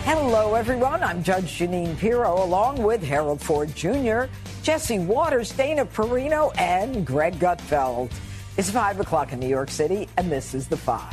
Hello, everyone. I'm Judge Jeanine Pirro, along with Harold Ford Jr., Jesse Waters, Dana Perino, and Greg Gutfeld. It's 5 o'clock in New York City, and this is The Five.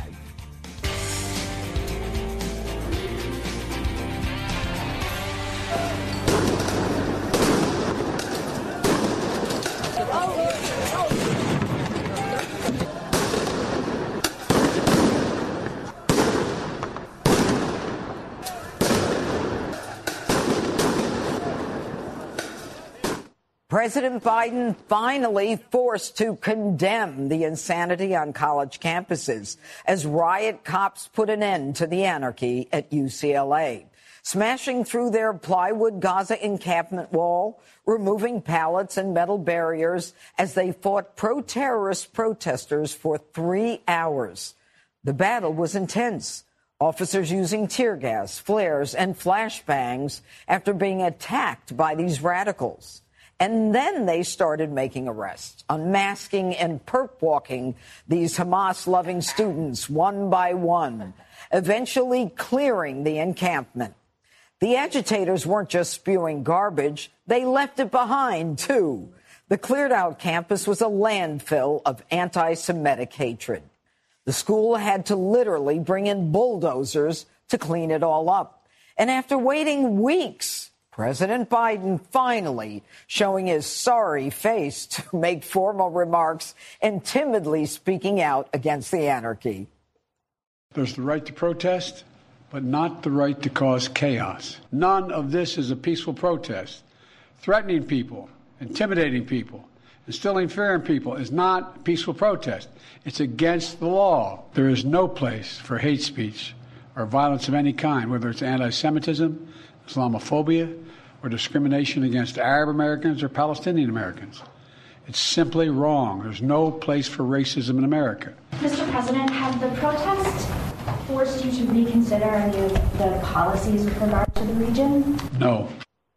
President Biden finally forced to condemn the insanity on college campuses as riot cops put an end to the anarchy at UCLA, smashing through their plywood Gaza encampment wall, removing pallets and metal barriers as they fought pro-terrorist protesters for 3 hours. The battle was intense. Officers using tear gas, flares, and flashbangs after being attacked by these radicals. And then they started making arrests, unmasking and perp walking these Hamas-loving students one by one, eventually clearing the encampment. The agitators weren't just spewing garbage, they left it behind, too. The cleared-out campus was a landfill of anti-Semitic hatred. The school had to literally bring in bulldozers to clean it all up. And after waiting weeks, President Biden finally showing his sorry face to make formal remarks and timidly speaking out against the anarchy. There's the right to protest, but not the right to cause chaos. None of this is a peaceful protest. Threatening people, intimidating people, instilling fear in people is not a peaceful protest. It's against the law. There is no place for hate speech or violence of any kind, whether it's anti-Semitism, Islamophobia, or discrimination against Arab Americans or Palestinian Americans. It's simply wrong. There's no place for racism in America. Mr. President, have the protests forced you to reconsider any of the policies with regard to the region? No.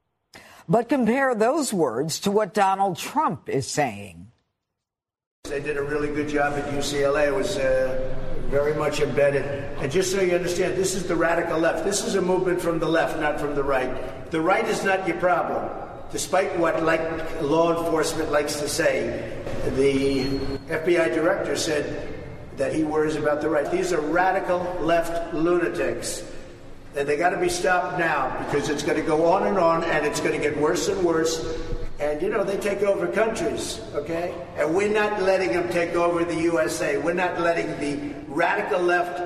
But compare those words to what Donald Trump is saying. They did a really good job at UCLA. It was very much embedded. And just so you understand, this is the radical left. This is a movement from the left, not from the right. The right is not your problem. Despite what law enforcement likes to say, the FBI director said that he worries about the right. These are radical left lunatics. And they got to be stopped now because it's going to go on and it's going to get worse and worse. And, you know, they take over countries, okay? And we're not letting them take over the USA. We're not letting the radical left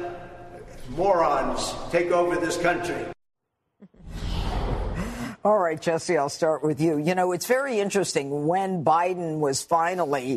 morons take over this country. All right, Jesse, I'll start with you. You know, it's very interesting. When Biden was finally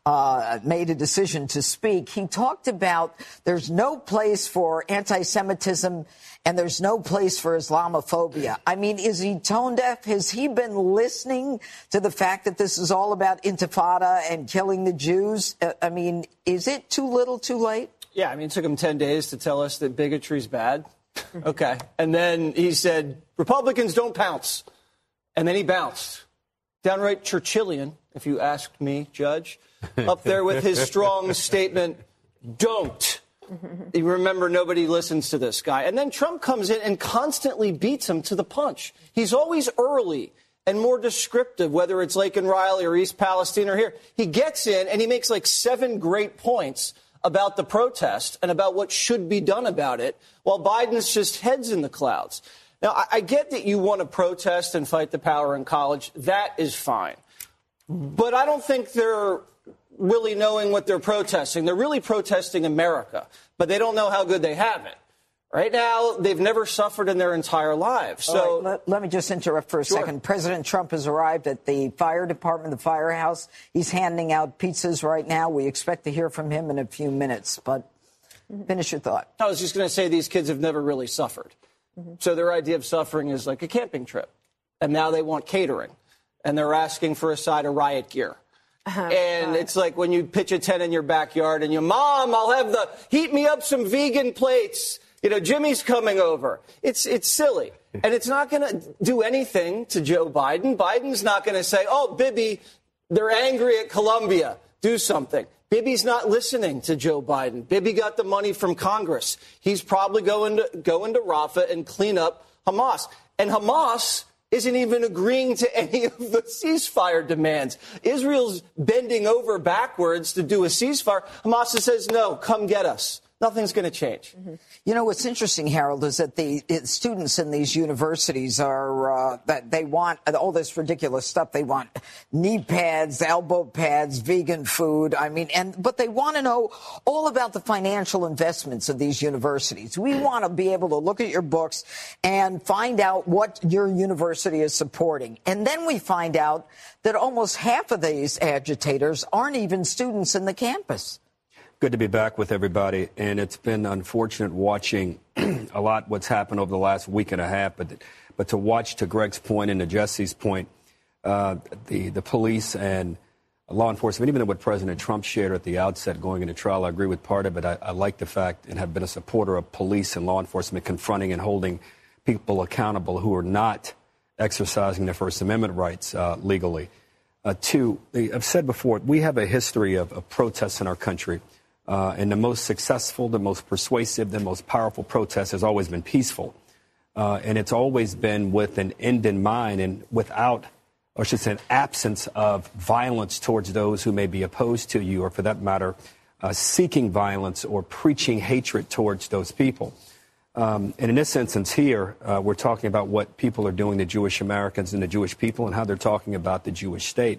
made a decision to speak, he talked about there's no place for anti-Semitism and there's no place for Islamophobia. I mean, is he tone deaf? Has he been listening to the fact that this is all about intifada and killing the Jews? I mean, is it too little, too late? Yeah, I mean, it took him 10 days to tell us that bigotry's bad. Okay. And then he said, Republicans don't pounce. And then he bounced. Downright Churchillian, if you asked me, Judge, up there with his strong statement, don't. You remember, nobody listens to this guy. And then Trump comes in and constantly beats him to the punch. He's always early and more descriptive, whether it's Laken Riley or East Palestine or here. He gets in and he makes like 7 great points about the protest and about what should be done about it, while Biden's just heads in the clouds. Now, I get that you want to protest and fight the power in college. That is fine. But I don't think they're really knowing what they're protesting. They're really protesting America, but they don't know how good they have it. Right now, they've never suffered in their entire lives. So right, let me just interrupt for a second. President Trump has arrived at the fire department, the firehouse. He's handing out pizzas right now. We expect to hear from him in a few minutes, but finish your thought. I was just going to say these kids have never really suffered. So their idea of suffering is like a camping trip. And now they want catering. And they're asking for a side of riot gear. And it's like when you pitch a tent in your backyard and you, Mom, I'll have heat me up some vegan plates. You know, Jimmy's coming over. It's silly. And it's not going to do anything to Joe Biden. Biden's not going to say, oh, Bibi, they're angry at Columbia. Do something. Bibi's not listening to Joe Biden. Bibi got the money from Congress. He's probably going to Rafah and clean up Hamas. And Hamas isn't even agreeing to any of the ceasefire demands. Israel's bending over backwards to do a ceasefire. Hamas says, no, come get us. Nothing's going to change. Mm-hmm. You know, what's interesting, Harold, is that the students in these universities are that they want all this ridiculous stuff. They want knee pads, elbow pads, vegan food. I mean, but they want to know all about the financial investments of these universities. We want to be able to look at your books and find out what your university is supporting. And then we find out that almost half of these agitators aren't even students in the campus. Good to be back with everybody, and it's been unfortunate watching a lot what's happened over the last week and a half, but to watch, to Greg's point and to Jesse's point, the police and law enforcement, even what President Trump shared at the outset going into trial, I agree with part of it. I like the fact and have been a supporter of police and law enforcement confronting and holding people accountable who are not exercising their First Amendment rights legally. Two, I've said before, we have a history of protests in our country. And the most successful, the most persuasive, the most powerful protest has always been peaceful. And it's always been with an end in mind and without, or I should say, an absence of violence towards those who may be opposed to you, or for that matter, seeking violence or preaching hatred towards those people. And in this instance here, we're talking about what people are doing to Jewish Americans and the Jewish people and how they're talking about the Jewish state.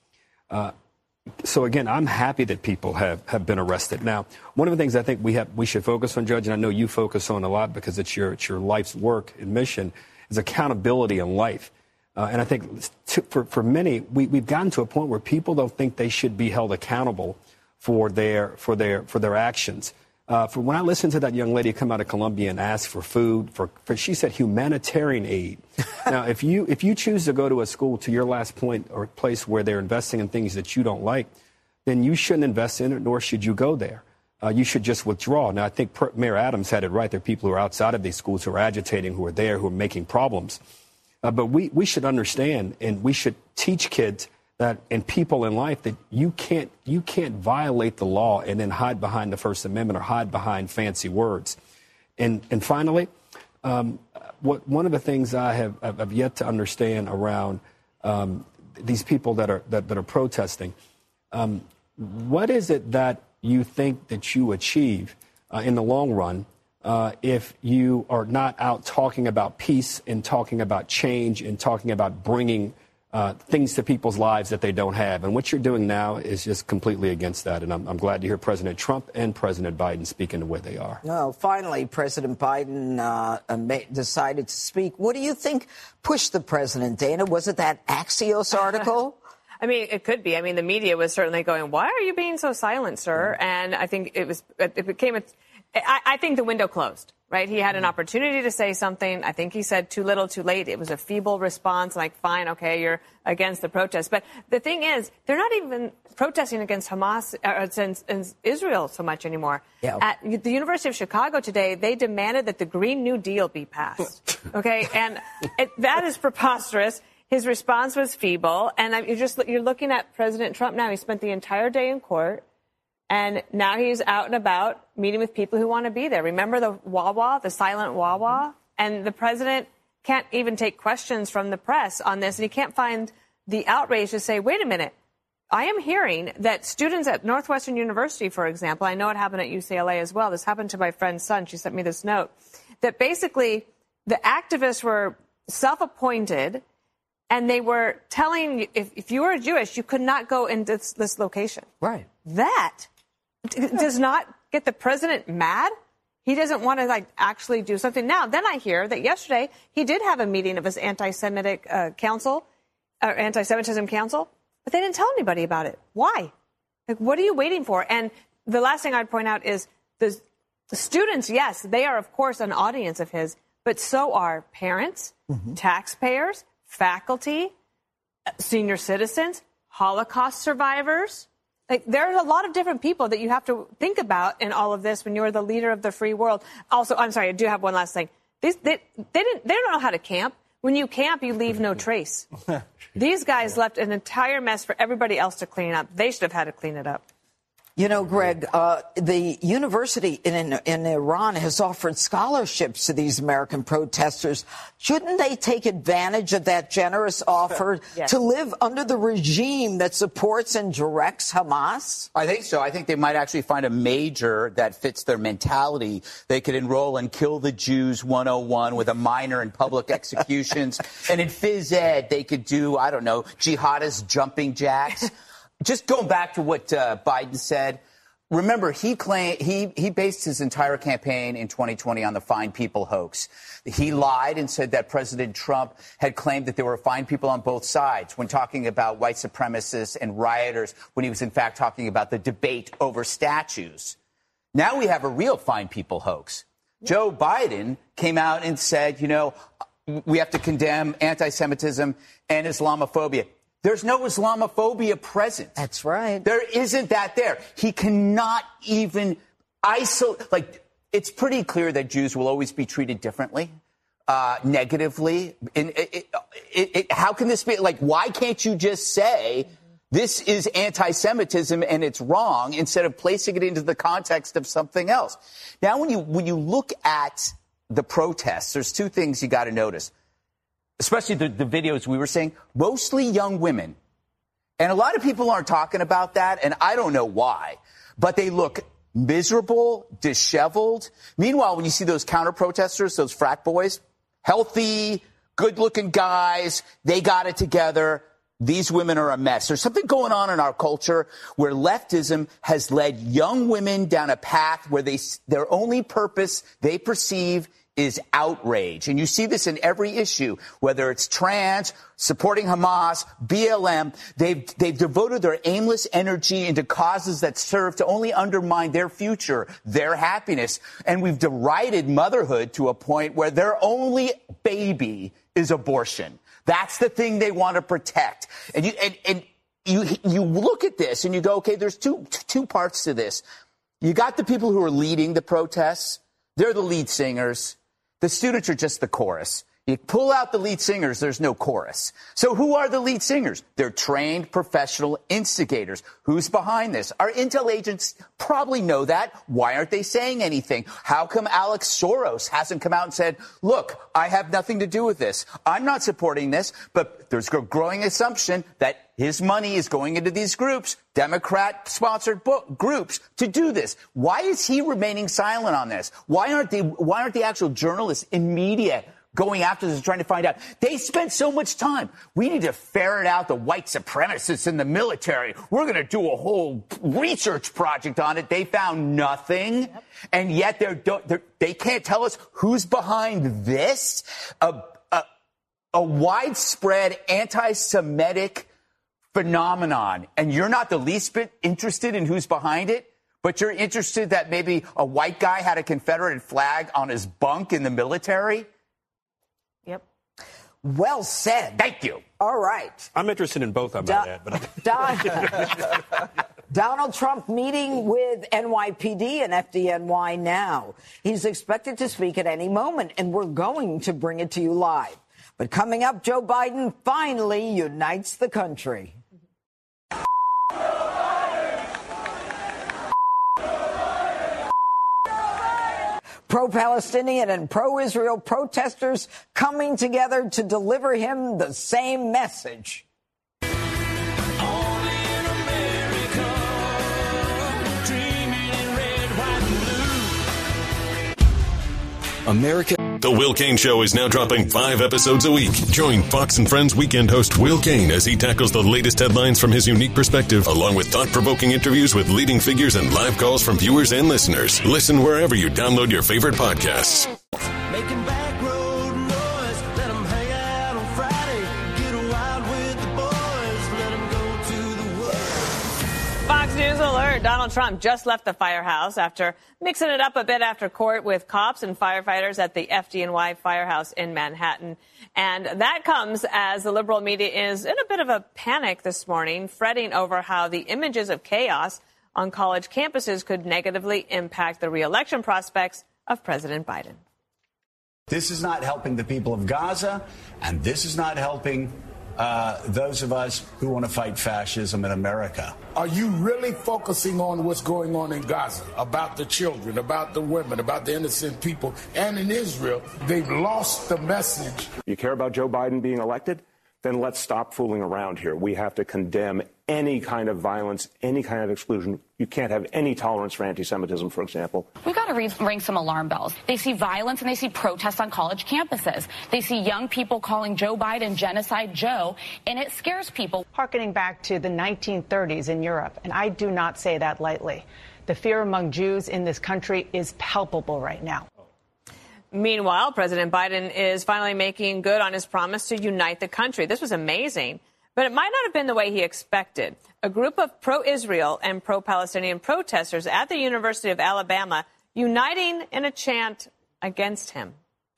So, again, I'm happy that people have been arrested. Now, one of the things I think we should focus on, Judge, and I know you focus on a lot because it's your life's work and mission, is accountability in life. And I think for many, we've gotten to a point where people don't think they should be held accountable for their actions. For when I listened to that young lady come out of Colombia and ask for food, for she said humanitarian aid. Now, if you choose to go to a school, to your last point, or a place where they're investing in things that you don't like, then you shouldn't invest in it, nor should you go there. You should just withdraw. Now, I think Mayor Adams had it right. There are people who are outside of these schools who are agitating, who are there, who are making problems. But we should understand, and we should teach kids that, and people in life, that you can't violate the law and then hide behind the First Amendment or hide behind fancy words. And finally, one of the things I have yet to understand around these people that are protesting, what is it that you think that you achieve in the long run if you are not out talking about peace and talking about change and talking about bringing things to people's lives that they don't have? And what you're doing now is just completely against that. And I'm glad to hear President Trump and President Biden speaking the way they are. No, finally, President Biden decided to speak. What do you think pushed the president, Dana? Was it that Axios article? I mean, it could be. I mean, the media was certainly going, why are you being so silent, sir? And I think I think the window closed, right? He had an opportunity to say something. I think he said too little, too late. It was a feeble response, like, fine, okay, you're against the protest. But the thing is, they're not even protesting against Hamas and Israel so much anymore. Yeah. At the University of Chicago today, they demanded that the Green New Deal be passed, okay? And that is preposterous. His response was feeble. And you're looking at President Trump now. He spent the entire day in court. And now he's out and about meeting with people who want to be there. Remember the Wawa, the silent Wawa? And the president can't even take questions from the press on this. And he can't find the outrage to say, wait a minute, I am hearing that students at Northwestern University, for example, I know it happened at UCLA as well. This happened to my friend's son. She sent me this note that basically the activists were self-appointed and they were telling, if you were Jewish, you could not go into this location. Right. That does not get the president mad. He doesn't want to actually do something now. Then I hear that yesterday he did have a meeting of his anti-Semitic anti-Semitism council, but they didn't tell anybody about it. Why? What are you waiting for? And the last thing I'd point out is the students. Yes, they are of course an audience of his, but so are parents, taxpayers, faculty, senior citizens, Holocaust survivors. There's a lot of different people that you have to think about in all of this when you're the leader of the free world. Also, I'm sorry, I do have one last thing. They don't know how to camp. When you camp, you leave no trace. These guys left an entire mess for everybody else to clean up. They should have had to clean it up. You know, Greg, the university in Iran has offered scholarships to these American protesters. Shouldn't they take advantage of that generous offer to live under the regime that supports and directs Hamas? I think so. I think they might actually find a major that fits their mentality. They could enroll in Kill the Jews 101 with a minor in public executions. And in phys ed, they could do, I don't know, jihadist jumping jacks. Just going back to what Biden said, remember, he based his entire campaign in 2020 on the Fine People hoax. He lied and said that President Trump had claimed that there were fine people on both sides when talking about white supremacists and rioters, when he was in fact talking about the debate over statues. Now we have a real fine people hoax. Joe Biden came out and said, you know, we have to condemn anti-Semitism and Islamophobia. There's no Islamophobia present. That's right. There isn't that there. He cannot even isolate. Like, it's pretty clear that Jews will always be treated differently, negatively. And how can this be? Like, why can't you just say this is anti-Semitism and it's wrong instead of placing it into the context of something else? Now, when you look at the protests, there's two things you got to notice. Especially the videos we were saying, mostly young women. And a lot of people aren't talking about that, and I don't know why. But they look miserable, disheveled. Meanwhile, when you see those counter-protesters, those frat boys, healthy, good-looking guys, they got it together. These women are a mess. There's something going on in our culture where leftism has led young women down a path where their only purpose they perceive is outrage. And you see this in every issue, whether it's trans, supporting Hamas, BLM. They've devoted their aimless energy into causes that serve to only undermine their future, their happiness. And we've derided motherhood to a point where their only baby is abortion. That's the thing they want to protect. And you look at this and you go, okay, there's two parts to this. You got the people who are leading the protests. They're the lead singers. The students are just the chorus. You pull out the lead singers, there's no chorus. So who are the lead singers? They're trained professional instigators. Who's behind this? Our intel agents probably know that. Why aren't they saying anything? How come Alex Soros hasn't come out and said, look, I have nothing to do with this. I'm not supporting this, but there's a growing assumption that his money is going into these groups, Democrat-sponsored groups, to do this. Why is he remaining silent on this? Why aren't the actual journalists in media going after this and trying to find out? They spent so much time. We need to ferret out the white supremacists in the military. We're going to do a whole research project on it. They found nothing. Yep. And yet they can't tell us who's behind this. A widespread anti-Semitic phenomenon. And you're not the least bit interested in who's behind it, but you're interested that maybe a white guy had a Confederate flag on his bunk in the military? Yep. Well said. Thank you. All right. I'm interested in both, I might add. But Donald Trump meeting with NYPD and FDNY now. He's expected to speak at any moment, and we're going to bring it to you live. But coming up, Joe Biden finally unites the country. Pro-Palestinian and pro-Israel protesters coming together to deliver him the same message. America. The Will Cain Show is now dropping 5 episodes a week. Join Fox and Friends weekend host Will Cain as he tackles the latest headlines from his unique perspective, along with thought-provoking interviews with leading figures and live calls from viewers and listeners. Listen wherever you download your favorite podcasts. Making back road noise, let them hang out on Friday. Get wild with the boys, let them go to the woods. Fox News alert. Donald Trump just left the firehouse after mixing it up a bit after court with cops and firefighters at the FDNY firehouse in Manhattan. And that comes as the liberal media is in a bit of a panic this morning, fretting over how the images of chaos on college campuses could negatively impact the re-election prospects of President Biden. This is not helping the people of Gaza, and this is not helping those of us who want to fight fascism in America. Are you really focusing on what's going on in Gaza, about the children, about the women, about the innocent people, and in Israel? They've lost the message. You care about Joe Biden being elected? Then let's stop fooling around here. We have to condemn any kind of violence, any kind of exclusion. You can't have any tolerance for anti-Semitism, for example. We've got to ring some alarm bells. They see violence and they see protests on college campuses. They see young people calling Joe Biden Genocide Joe, and it scares people. Harkening back to the 1930s in Europe, and I do not say that lightly. The fear among Jews in this country is palpable right now. Meanwhile, President Biden is finally making good on his promise to unite the country. This was amazing, but it might not have been the way he expected. A group of pro-Israel and pro-Palestinian protesters at the University of Alabama uniting in a chant against him.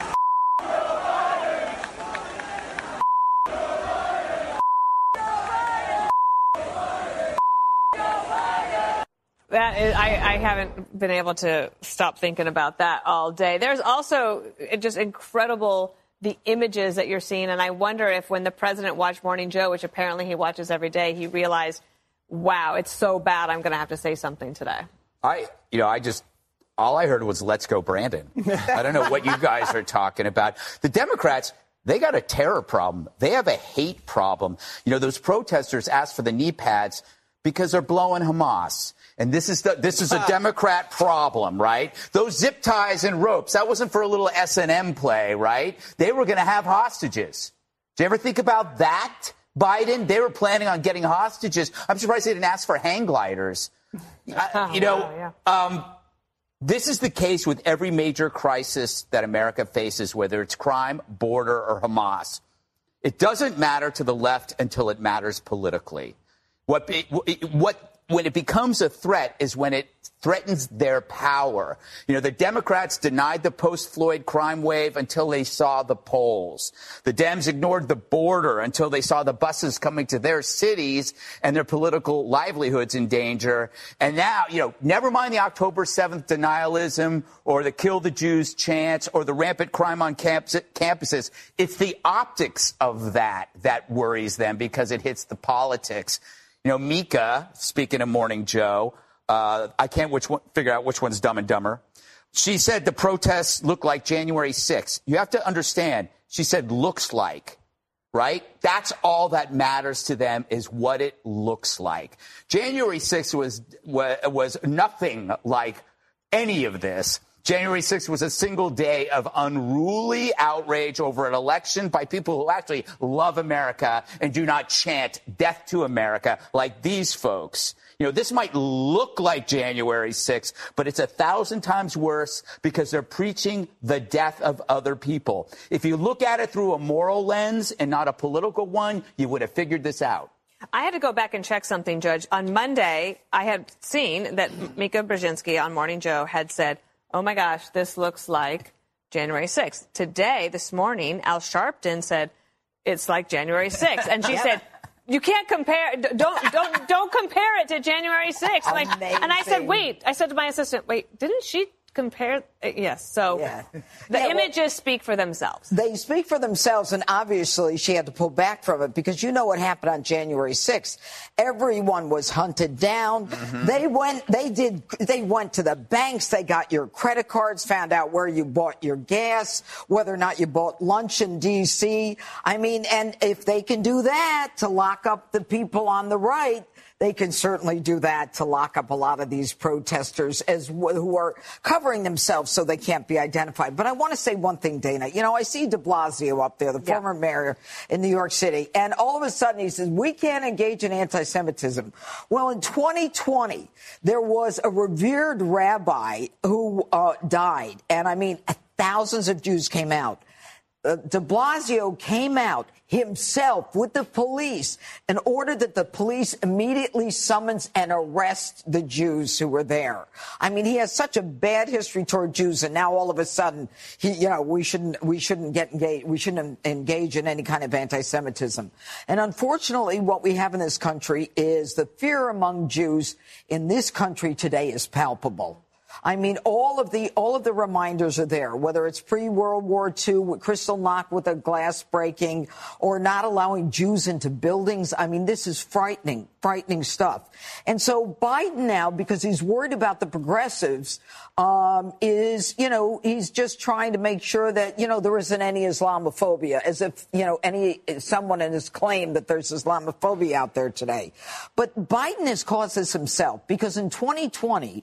That is, I haven't been able to stop thinking about that all day. There's also just incredible the images that you're seeing, and I wonder if when the president watched Morning Joe, which apparently he watches every day, he realized, wow, it's so bad I'm going to have to say something today. All I heard was "Let's go, Brandon." I don't know what you guys are talking about. The Democrats, they got a terror problem. They have a hate problem. Those protesters asked for the knee pads because they're blowing Hamas. And this is a Democrat problem, right? Those zip ties and ropes, that wasn't for a little S&M play, right? They were going to have hostages. Did you ever think about that, Biden? They were planning on getting hostages. I'm surprised they didn't ask for hang gliders. This is the case with every major crisis that America faces, whether it's crime, border, or Hamas. It doesn't matter to the left until it matters politically. When it becomes a threat is when it threatens their power. The Democrats denied the post-Floyd crime wave until they saw the polls. The Dems ignored the border until they saw the buses coming to their cities and their political livelihoods in danger. And now, never mind the October 7th denialism or the kill the Jews chants or the rampant crime on campuses. It's the optics of that worries them because it hits the politics. Mika, speaking of Morning Joe, I can't figure out which one's Dumb and Dumber. She said the protests look like January 6th. You have to understand, she said looks like, right? That's all that matters to them is what it looks like. January 6th was nothing like any of this. January 6th was a single day of unruly outrage over an election by people who actually love America and do not chant death to America like these folks. This might look like January 6th, but it's 1,000 times worse because they're preaching the death of other people. If you look at it through a moral lens and not a political one, you would have figured this out. I had to go back and check something, Judge. On Monday, I had seen that Mika Brzezinski on Morning Joe had said, oh, my gosh, this looks like January 6th. Today, this morning, Al Sharpton said it's like January 6th. And she said, you can't compare. Don't compare it to January 6th. And I said, wait. I said to my assistant, wait, didn't she compare? Yes. So the images speak for themselves. They speak for themselves. And obviously she had to pull back from it because you know what happened on January 6th. Everyone was hunted down. Mm-hmm. They went to the banks. They got your credit cards, found out where you bought your gas, whether or not you bought lunch in D.C. And if they can do that to lock up the people on the right, they can certainly do that to lock up a lot of these protesters who are covering themselves so they can't be identified. But I want to say one thing, Dana. I see de Blasio up there, the former mayor in New York City, and all of a sudden he says, we can't engage in anti-Semitism. Well, in 2020, there was a revered rabbi who died. And thousands of Jews came out. De Blasio came out himself with the police and ordered that the police immediately summons and arrest the Jews who were there. He has such a bad history toward Jews, and now all of a sudden, we shouldn't engage in any kind of anti-Semitism. And unfortunately, what we have in this country is the fear among Jews in this country today is palpable. I mean, all of the reminders are there, whether it's pre-World War II with Kristallnacht with a glass breaking or not allowing Jews into buildings. I mean, this is frightening stuff. And so Biden now, because he's worried about the progressives, he's just trying to make sure that, there isn't any Islamophobia, as if, someone has claimed that there's Islamophobia out there today. But Biden has caused this himself, because in 2020,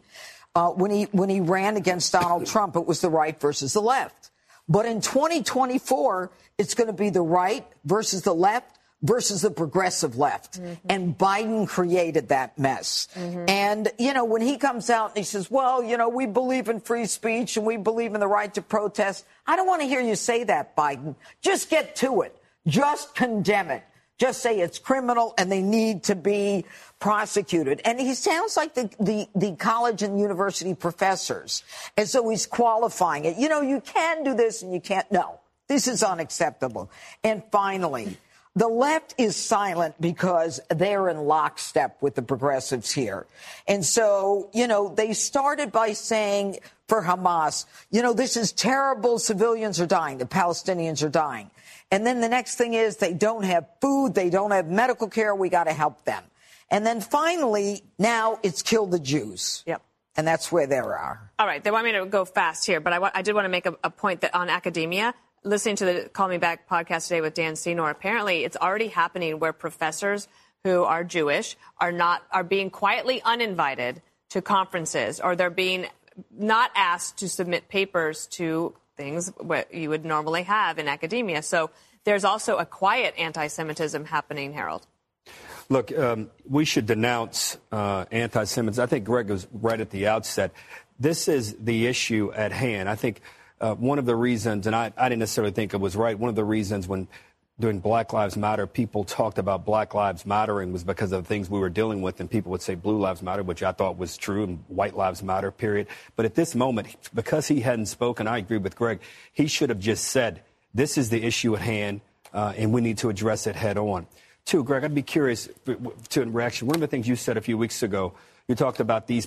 when he ran against Donald Trump, it was the right versus the left. But in 2024, it's going to be the right versus the left versus the progressive left. Mm-hmm. And Biden created that mess. Mm-hmm. And, when he comes out and he says, well, we believe in free speech and we believe in the right to protest. I don't want to hear you say that, Biden. Just get to it. Just condemn it. Just say it's criminal and they need to be prosecuted. And he sounds like the college and university professors. And so he's qualifying it. You can do this and you can't. No, this is unacceptable. And finally, the left is silent because they're in lockstep with the progressives here. And so, they started by saying for Hamas, this is terrible. Civilians are dying. The Palestinians are dying. And then the next thing is they don't have food. They don't have medical care. We got to help them. And then finally, now it's kill the Jews. Yep. And that's where they are. All right. They want me to go fast here, but I did want to make a point that on academia, listening to the Call Me Back podcast today with Dan Senor, apparently it's already happening where professors who are Jewish are being quietly uninvited to conferences, or they're being not asked to submit papers to things what you would normally have in academia. So there's also a quiet anti-Semitism happening, Harold. Look, we should denounce anti-Semitism. I think Greg was right at the outset. This is the issue at hand. I think one of the reasons, and I didn't necessarily think it was right, one of the reasons when during Black Lives Matter, people talked about Black Lives Mattering was because of the things we were dealing with, and people would say Blue Lives Matter, which I thought was true, and White Lives Matter, period. But at this moment, because he hadn't spoken, I agree with Greg, he should have just said, this is the issue at hand, and we need to address it head on. Two, Greg, I'd be curious to reaction. One of the things you said a few weeks ago, you talked about these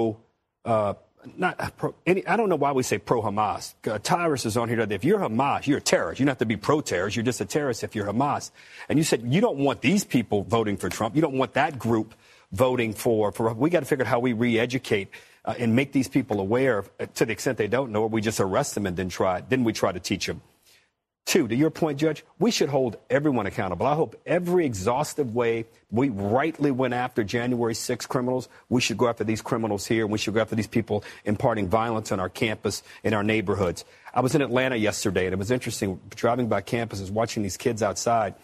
I don't know why we say pro-Hamas. Tyrus is on here today. If you're Hamas, you're a terrorist. You don't have to be pro-terrorist. You're just a terrorist if you're Hamas. And you said you don't want these people voting for Trump. You don't want that group voting for. We got to figure out how we re-educate and make these people aware to the extent they don't know, or we just arrest them and then we try to teach them. Two, to your point, Judge, we should hold everyone accountable. I hope every exhaustive way we rightly went after January 6 criminals, we should go after these criminals here, and we should go after these people imparting violence on our campus, in our neighborhoods. I was in Atlanta yesterday, and it was interesting driving by campuses, watching these kids outside.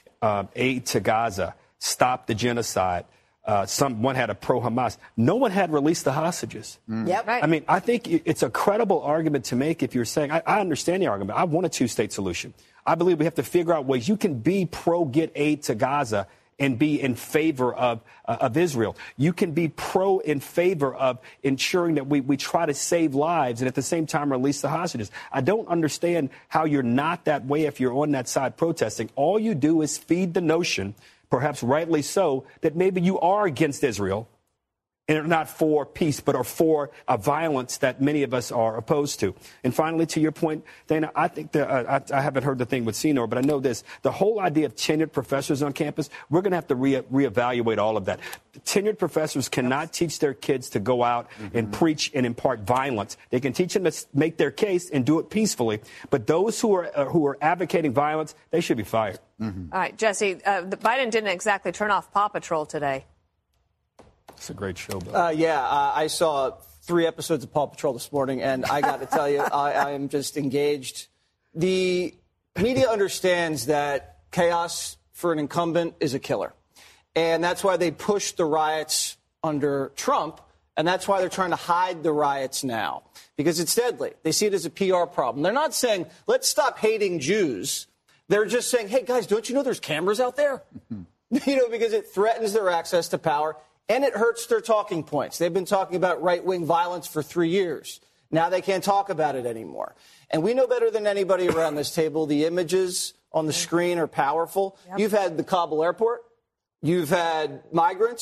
Aid to Gaza, stop the genocide. One had a pro-Hamas. No one had released the hostages. Yep. Right. I mean, I think it's a credible argument to make if you're saying, I understand the argument. I want a two-state solution. I believe we have to figure out ways you can be pro-get aid to Gaza and be in favor of Israel. You can be in favor of ensuring that we try to save lives and at the same time release the hostages. I don't understand how you're not that way if you're on that side protesting. All you do is feed the notion, perhaps rightly so, that maybe you are against Israel and are not for peace, but are for a violence that many of us are opposed to. And finally, to your point, Dana, I think I haven't heard the thing with Senor, but I know this. The whole idea of tenured professors on campus, we're going to have to reevaluate all of that. Tenured professors cannot teach their kids to go out and preach and impart violence. They can teach them to make their case and do it peacefully. But those who are advocating violence, they should be fired. All right, Jesse, Biden didn't exactly turn off Paw Patrol today. It's a great show, Bill. I saw 3 episodes of Paw Patrol this morning, and I got to tell you, I am just engaged. The media understands that chaos for an incumbent is a killer. And that's why they pushed the riots under Trump, and that's why they're trying to hide the riots now, because it's deadly. They see it as a PR problem. They're not saying, let's stop hating Jews. They're just saying, hey, guys, don't you know there's cameras out there? Because it threatens their access to power. And it hurts their talking points. They've been talking about right-wing violence for 3 years. Now they can't talk about it anymore. And we know better than anybody around this table, the images on the screen are powerful. Yep. You've had the Kabul airport. You've had migrants.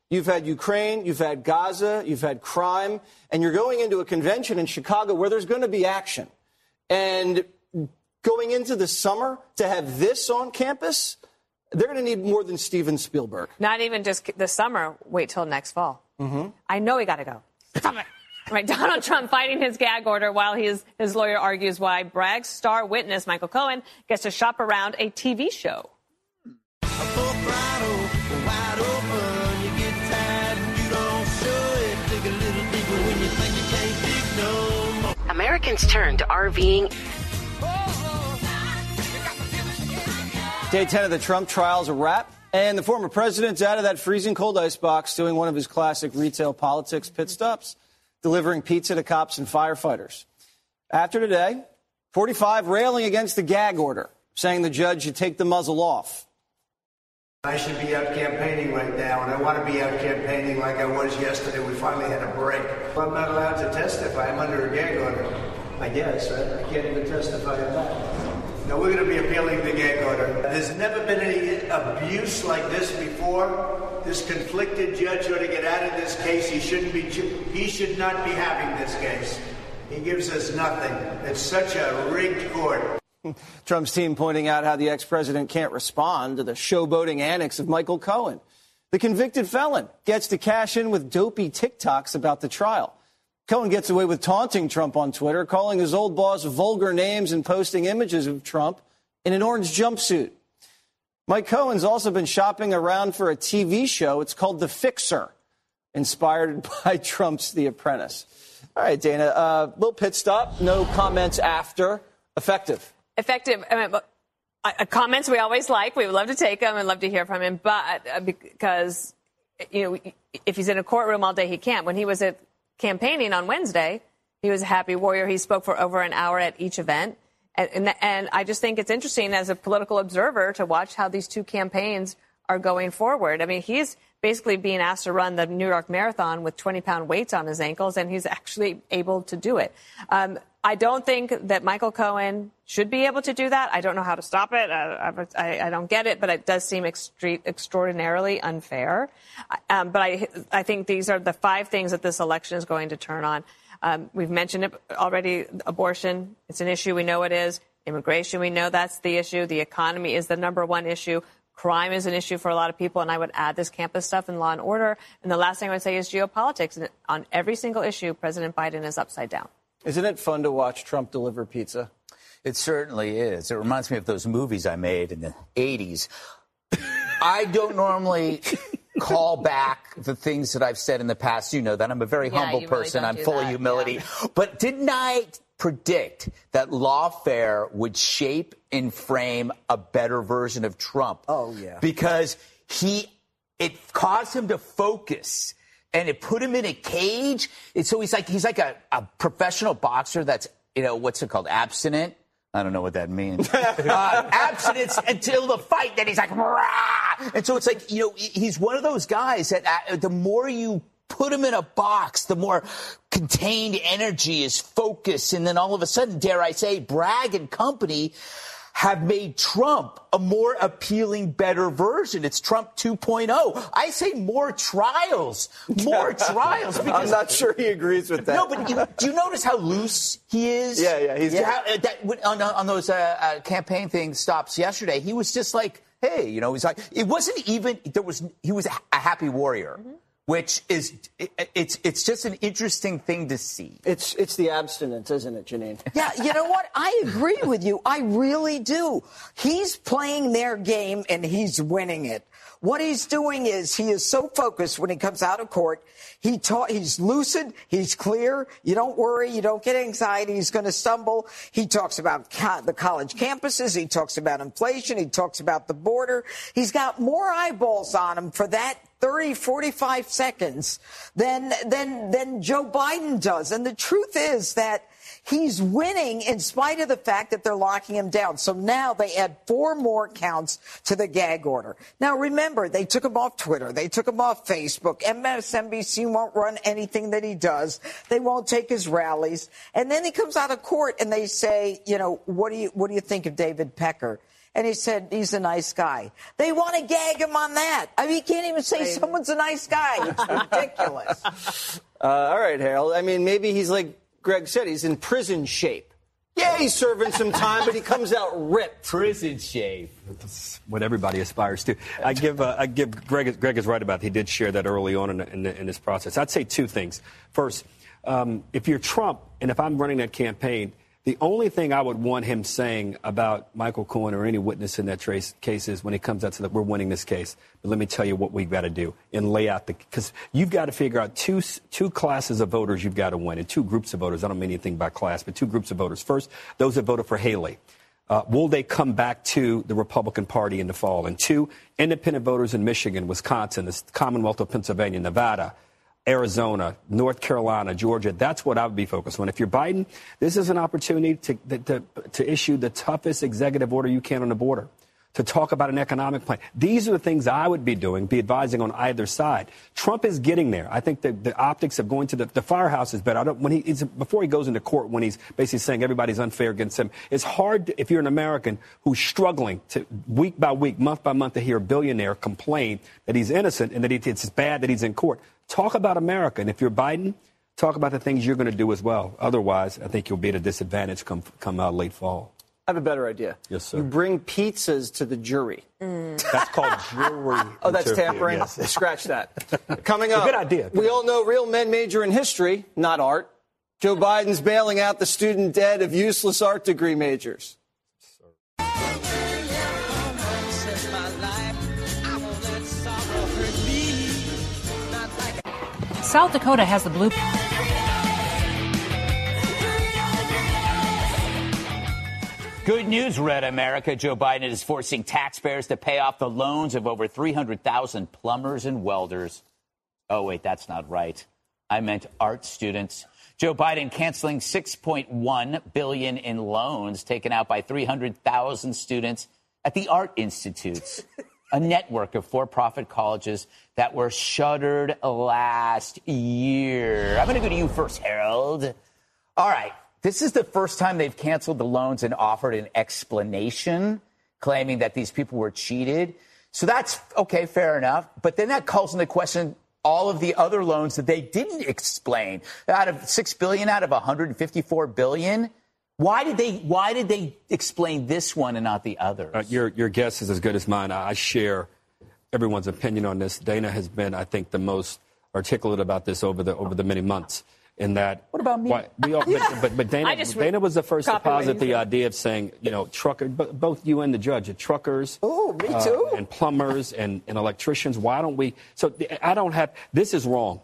You've had Ukraine, you've had Gaza, you've had crime, and you're going into a convention in Chicago where there's going to be action. And going into the summer to have this on campus, they're going to need more than Steven Spielberg. Not even just this summer. Wait till next fall. Mm-hmm. I know he got to go. Stop it. Right, Donald Trump fighting his gag order while his lawyer argues why Bragg's star witness, Michael Cohen, gets to shop around a TV show. Americans turn to RVing. Day 10 of the Trump trial's a wrap, and the former president's out of that freezing cold icebox doing one of his classic retail politics pit stops, delivering pizza to cops and firefighters. After today, 45 railing against the gag order, saying the judge should take the muzzle off. I should be out campaigning right now, and I want to be out campaigning like I was yesterday. We finally had a break. I'm not allowed to testify. I'm under a gag order, I guess. Right? I can't even testify on that. No, we're going to be appealing the gag order. There's never been any abuse like this before. This conflicted judge ought to get out of this case. He should not be having this case. He gives us nothing. It's such a rigged court. Trump's team pointing out how the ex-president can't respond to the showboating antics of Michael Cohen. The convicted felon gets to cash in with dopey TikToks about the trial. Cohen gets away with taunting Trump on Twitter, calling his old boss vulgar names and posting images of Trump in an orange jumpsuit. Mike Cohen's also been shopping around for a TV show. It's called The Fixer, inspired by Trump's The Apprentice. All right, Dana, little pit stop, no comments after. Effective. Comments we always like. We would love to take them and love to hear from him. But because, if he's in a courtroom all day, he can't. When he was campaigning on Wednesday, he was a happy warrior. He spoke for over an hour at each event. And I just think it's interesting as a political observer to watch how these two campaigns are going forward. I mean, he's basically being asked to run the New York Marathon with 20-pound weights on his ankles, and he's actually able to do it. I don't think that Michael Cohen should be able to do that. I don't know how to stop it. I don't get it, but it does seem extraordinarily unfair. But I think these are the 5 things that this election is going to turn on. We've mentioned it already. Abortion, it's an issue. We know it is. Immigration, we know that's the issue. The economy is the number one issue. Crime is an issue for a lot of people, and I would add this campus stuff and law and order. And the last thing I would say is geopolitics. And on every single issue, President Biden is upside down. Isn't it fun to watch Trump deliver pizza? It certainly is. It reminds me of those movies I made in the 80s. I don't normally call back the things that I've said in the past. You know that. I'm a very humble person. I'm full of humility. Yeah. But didn't I predict that lawfare would shape and frame a better version of Trump? Oh, yeah. Because it caused him to focus. And it put him in a cage. So he's like a professional boxer that's, what's it called? Abstinent. I don't know what that means. Abstinence until the fight. Then he's like, rah! And so it's like, he's one of those guys that the more you put him in a box, the more contained energy is focused. And then all of a sudden, dare I say, Bragg and company have made Trump a more appealing, better version. It's Trump 2.0. I say more trials. More trials. Because I'm not sure he agrees with that. No, but do you notice how loose he is? Yeah. On those campaign thing stops yesterday, he was just like, hey, he's like, it wasn't even, he was a happy warrior. Mm-hmm. Which is, it's just an interesting thing to see. It's the abstinence, isn't it, Janine? Yeah, you know what? I agree with you. I really do. He's playing their game and he's winning it. What he's doing is he is so focused when he comes out of court. He's lucid. He's clear. You don't worry. You don't get anxiety. He's going to stumble. He talks about the college campuses. He talks about inflation. He talks about the border. He's got more eyeballs on him for that 30, 45 seconds than Joe Biden does. And the truth is that he's winning in spite of the fact that they're locking him down. So now they add 4 more counts to the gag order. Now, remember, they took him off Twitter. They took him off Facebook. MSNBC won't run anything that he does. They won't take his rallies. And then he comes out of court and they say, what do you think of David Pecker? And he said, he's a nice guy. They want to gag him on that. I mean, you can't even say someone's a nice guy. It's ridiculous. All right, Harold. I mean, maybe he's like Greg said, he's in prison shape. Yeah, he's serving some time, but he comes out ripped. Prison shape. That's what everybody aspires to. I give Greg is right about it. He did share that early on in this process. I'd say two things. First, if you're Trump and if I'm running that campaign, the only thing I would want him saying about Michael Cohen or any witness in that case is when it comes out to that we're winning this case. But let me tell you what we've got to do and lay out because you've got to figure out two classes of voters you've got to win and two groups of voters. I don't mean anything by class, but two groups of voters. First, those that voted for Haley. Will they come back to the Republican Party in the fall? And two, independent voters in Michigan, Wisconsin, the Commonwealth of Pennsylvania, Nevada, Arizona, North Carolina, Georgia. That's what I would be focused on. If you're Biden, this is an opportunity to issue the toughest executive order you can on the border, to talk about an economic plan. These are the things I would be doing, be advising on either side. Trump is getting there. I think the optics of going to the firehouse is better. Before he goes into court, when he's basically saying everybody's unfair against him, it's hard if you're an American who's struggling to week by week, month by month, to hear a billionaire complain that he's innocent and that it's bad that he's in court. Talk about America. And if you're Biden, talk about the things you're going to do as well. Otherwise, I think you'll be at a disadvantage come out late fall. I have a better idea. Yes, sir. You bring pizzas to the jury. That's called jury. Oh, that's tampering? Yes. Scratch that. Coming up. Good idea. We all know real men major in history, not art. Joe Biden's bailing out the student debt of useless art degree majors. South Dakota has the blue. Good news, Red America. Joe Biden is forcing taxpayers to pay off the loans of over 300,000 plumbers and welders. Oh, wait, that's not right. I meant art students. Joe Biden canceling $6.1 billion in loans taken out by 300,000 students at the Art Institutes, a network of for-profit colleges that were shuttered last year. I'm going to go to you first, Harold. All right. This is the first time they've canceled the loans and offered an explanation, claiming that these people were cheated. So that's okay, fair enough. But then that calls into question all of the other loans that they didn't explain. Out of $6 billion out of $154 billion. Why did they explain this one and not the others? Your guess is as good as mine. I share everyone's opinion on this. Dana has been, I think, the most articulate about this over the many months. In that, what about me? But Dana was the first to posit the idea of saying, truckers, both you and the judge, truckers, me too, and plumbers and electricians. Why don't we? So I don't have. This is wrong,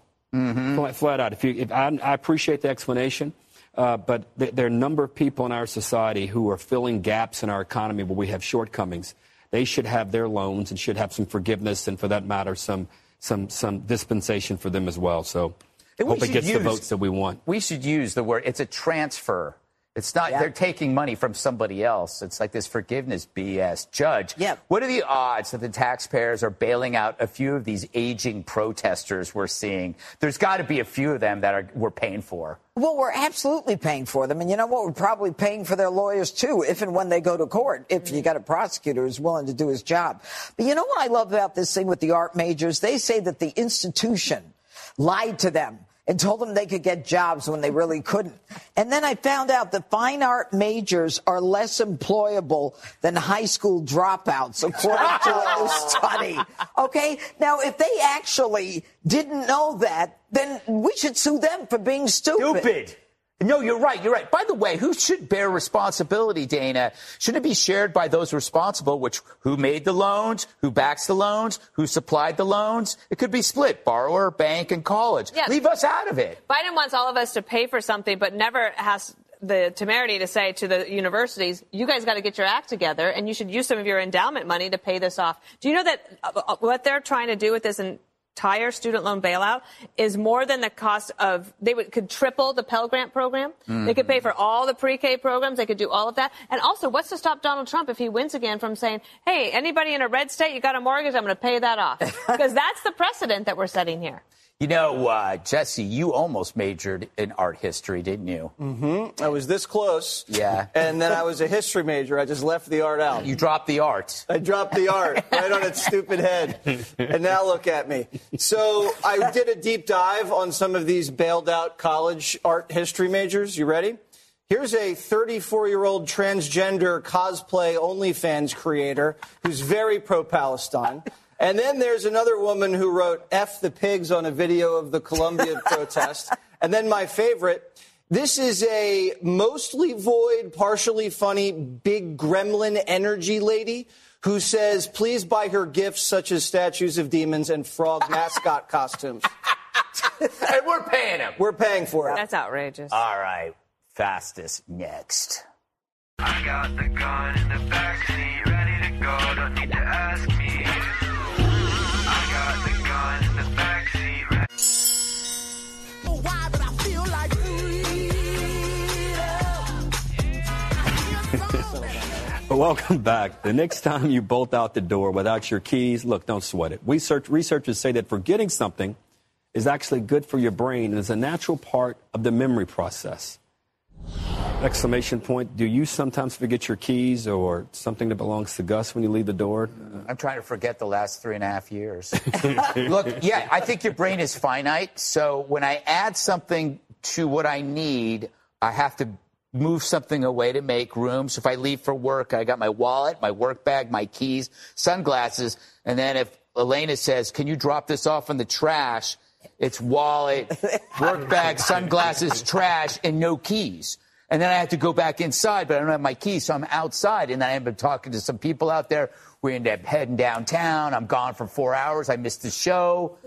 flat out. I appreciate the explanation, but there are a number of people in our society who are filling gaps in our economy where we have shortcomings. They should have their loans and should have some forgiveness, and for that matter, some dispensation for them as well. So. Hope it gets the votes that we want. We should use the word, it's a transfer. It's not, they're taking money from somebody else. It's like this forgiveness BS. Judge, what are the odds that the taxpayers are bailing out a few of these aging protesters we're seeing? There's got to be a few of them that we're paying for. Well, we're absolutely paying for them. And you know what? We're probably paying for their lawyers, too, if and when they go to court, if you got a prosecutor who's willing to do his job. But you know what I love about this thing with the art majors? They say that the institution lied to them and told them they could get jobs when they really couldn't. And then I found out that fine art majors are less employable than high school dropouts, according to a new study. Okay? Now, if they actually didn't know that, then we should sue them for being stupid. No, you're right. You're right. By the way, who should bear responsibility, Dana? Shouldn't it be shared by those responsible, who made the loans, who backs the loans, who supplied the loans? It could be split, borrower, bank, and college. Yes. Leave us out of it. Biden wants all of us to pay for something, but never has the temerity to say to the universities, you guys got to get your act together, and you should use some of your endowment money to pay this off. Do you know that what they're trying to do with this entire student loan bailout is more than the cost of, could triple the Pell Grant program. They could pay for all the pre-K programs. They could do all of that. And also, what's to stop Donald Trump if he wins again from saying, hey, anybody in a red state, you got a mortgage, I'm going to pay that off. Because that's the precedent that we're setting here. You know, Jesse, you almost majored in art history, didn't you? Mm-hmm. I was this close. Yeah. And then I was a history major. I just left the art out. You dropped the art. I dropped the art right on its stupid head. And now look at me. So I did a deep dive on some of these bailed out college art history majors. You ready? Here's a 34-year-old transgender cosplay OnlyFans creator who's very pro-Palestine. And then there's another woman who wrote F the pigs on a video of the Columbia protest. And then my favorite, this is a mostly void, partially funny, big gremlin energy lady who says, please buy her gifts such as statues of demons and frog mascot costumes. And we're paying him. We're paying for it. That's outrageous. All right. Fastest next. I got the gun in the backseat, ready to go, don't need to ask me. I got the gun in the backseat, ready. Oh, why, but I feel like Welcome back. The next time you bolt out the door without your keys, look, don't sweat it. Researchers say that forgetting something is actually good for your brain and is a natural part of the memory process. Exclamation point. Do you sometimes forget your keys or something that belongs to Gus when you leave the door? I'm trying to forget the last 3.5 years. Look, yeah, I think your brain is finite. So when I add something to what I need, I have to move something away to make room. So if I leave for work, I got my wallet, my work bag, my keys, sunglasses. And then if Elena says, can you drop this off in the trash? It's wallet, work bag, sunglasses, trash, and no keys. And then I have to go back inside, but I don't have my keys, so I'm outside. And then I end up talking to some people out there. We end up heading downtown. I'm gone for 4 hours. I missed the show.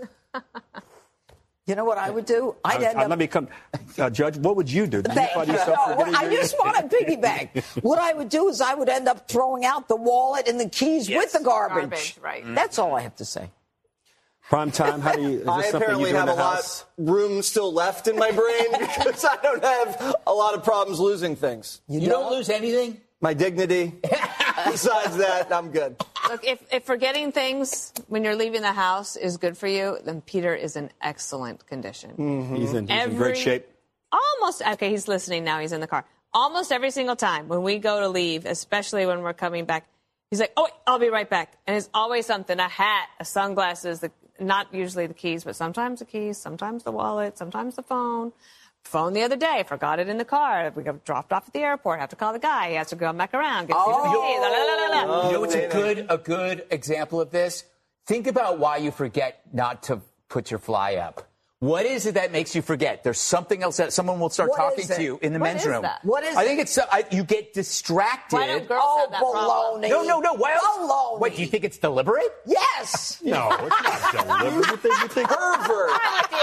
You know what I would do? Let me come. Judge, what would you do? I just want to piggyback. What I would do is I would end up throwing out the wallet and the keys with the garbage. Right. That's all I have to say. Prime time, how do you, is this I something apparently you do in have the a house? lot room still left in my brain because I don't have a lot of problems losing things. You don't lose anything? My dignity. Besides that, I'm good. Look, if forgetting things when you're leaving the house is good for you, then Peter is in excellent condition. Mm-hmm. He's in great shape. Okay, he's listening now. He's in the car. Almost every single time when we go to leave, especially when we're coming back, he's like, oh, wait, I'll be right back. And it's always something, a hat, sunglasses, not usually the keys, but sometimes the keys, sometimes the wallet, sometimes the phone. Phone the other day, forgot it in the car. We got dropped off at the airport. Have to call the guy. He has to go back around. Get You know what's a good example of this? Think about why you forget not to put your fly up. What is it that makes you forget? There's something else that someone will start talking to you in the men's room. What is I think it's you get distracted. Why don't girls have that problem? baloney. No. Why else? Baloney. What, do you think it's deliberate? Yes. No, it's not deliberate. You think Pervert. I'm with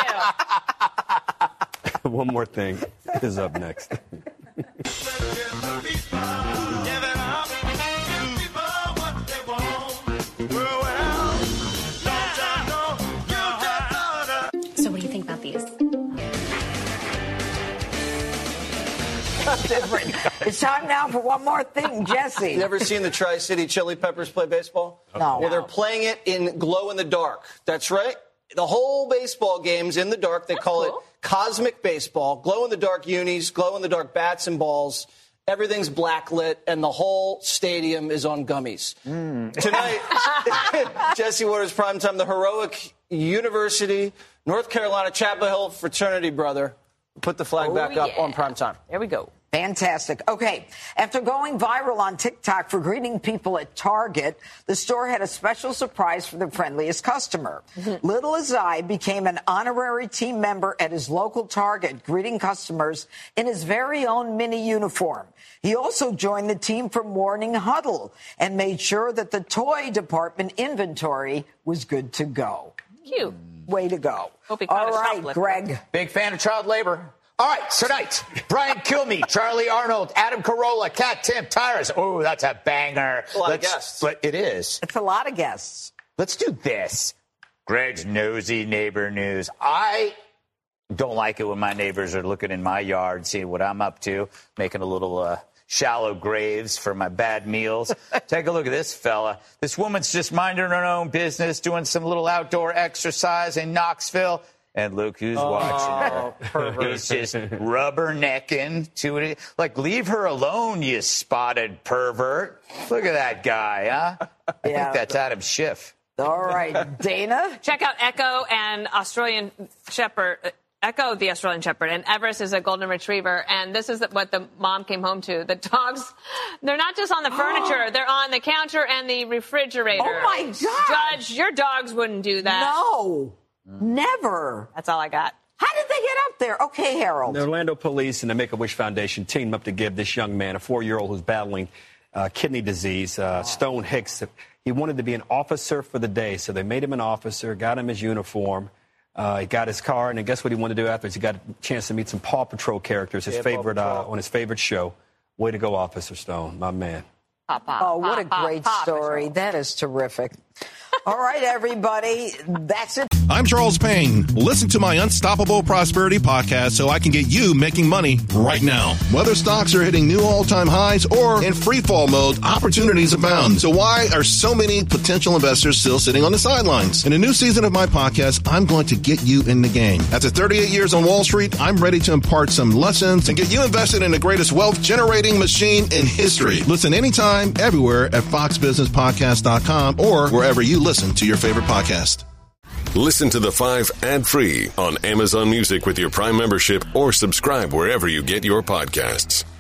you. One more thing is up next. So what do you think about these? Different. It's time now for one more thing, Jesse. You ever seen the Tri-City Chili Peppers play baseball? No. Well, they're playing it in glow in the dark. That's right. The whole baseball game's in the dark. They call it cosmic baseball. Glow in the dark unis, glow in the dark bats and balls. Everything's blacklit, and the whole stadium is on gummies. Tonight, Jesse Waters Primetime, the heroic University, North Carolina, Chapel Hill fraternity brother. Put the flag back up on Primetime. There we go. Fantastic. Okay. After going viral on TikTok for greeting people at Target, the store had a special surprise for the friendliest customer. Little Azai became an honorary team member at his local Target, greeting customers in his very own mini uniform. He also joined the team for Morning Huddle and made sure that the toy department inventory was good to go. Cute. Way to go. Hope he caught All a right, shoplifter. Greg. Big fan of child labor. All right, tonight, Brian Kilmeade, Charlie Arnold, Adam Carolla, Kat Tim, Tyrus. Oh, that's a banger. A lot of guests. But it is. It's a lot of guests. Let's do this. Greg's nosy neighbor news. I don't like it when my neighbors are looking in my yard, seeing what I'm up to, making a little shallow graves for my bad meals. Take a look at this fella. This woman's just minding her own business, doing some little outdoor exercise in Knoxville. And look who's watching her. He's just rubbernecking to it. Like, leave her alone, you spotted pervert. Look at that guy, huh? I think that's Adam Schiff. All right, Dana? Check out Echo and Australian Shepherd. Echo, the Australian Shepherd, and Everest is a golden retriever. And this is what the mom came home to. The dogs, they're not just on the furniture. They're on the counter and the refrigerator. Oh, my God. Judge, your dogs wouldn't do that. No, never. That's all I got. How did they get up there? Okay, Harold. The Orlando Police and the Make-A-Wish Foundation teamed up to give this young man, a 4-year-old who's battling kidney disease, Stone Hicks. He wanted to be an officer for the day, so they made him an officer, got him his uniform. He got his car, and then guess what he wanted to do afterwards? He got a chance to meet some Paw Patrol characters, his favorite on his favorite show. Way to go, Officer Stone, my man. Oh, what a great story. That is terrific. All right, everybody. That's it. I'm Charles Payne. Listen to my Unstoppable Prosperity podcast so I can get you making money right now. Whether stocks are hitting new all-time highs or in free fall mode, opportunities abound. So why are so many potential investors still sitting on the sidelines? In a new season of my podcast, I'm going to get you in the game. After 38 years on Wall Street, I'm ready to impart some lessons and get you invested in the greatest wealth-generating machine in history. Listen anytime, everywhere at foxbusinesspodcast.com or wherever you listen to your favorite podcast. Listen to The Five ad-free on Amazon Music with your Prime membership or subscribe wherever you get your podcasts.